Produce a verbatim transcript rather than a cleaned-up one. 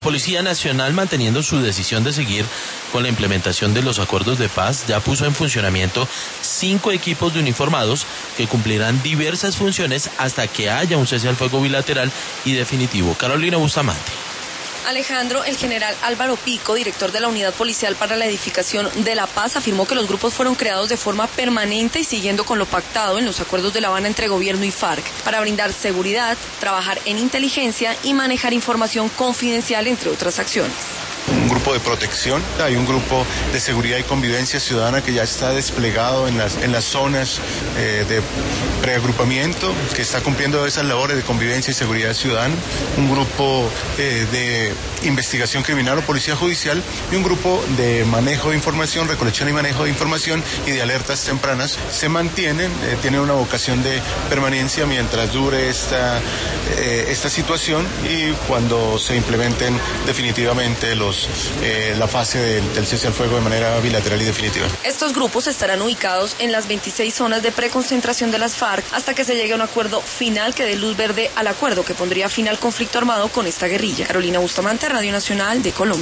Policía Nacional, manteniendo su decisión de seguir con la implementación de los acuerdos de paz, ya puso en funcionamiento cinco equipos de uniformados que cumplirán diversas funciones hasta que haya un cese al fuego bilateral y definitivo. Carolina Bustamante. Alejandro, el general Álvaro Pico, director de la Unidad Policial para la Edificación de la Paz, afirmó que los grupos fueron creados de forma permanente y siguiendo con lo pactado en los acuerdos de La Habana entre gobierno y FARC, para brindar seguridad, trabajar en inteligencia y manejar información confidencial, entre otras acciones. Un grupo de protección, hay un grupo de seguridad y convivencia ciudadana que ya está desplegado en las, en las zonas eh, de preagrupamiento, que está cumpliendo esas labores de convivencia y seguridad ciudadana, un grupo eh, de investigación criminal o policía judicial y un grupo de manejo de información, recolección y manejo de información y de alertas tempranas. Se mantienen, eh, tienen una vocación de permanencia mientras dure esta, eh, esta situación y cuando se implementen definitivamente los Eh, la fase del, del cese al fuego de manera bilateral y definitiva. Estos grupos estarán ubicados en las veintiséis zonas de preconcentración de las FARC hasta que se llegue a un acuerdo final que dé luz verde al acuerdo que pondría fin al conflicto armado con esta guerrilla. Carolina Bustamante, Radio Nacional de Colombia.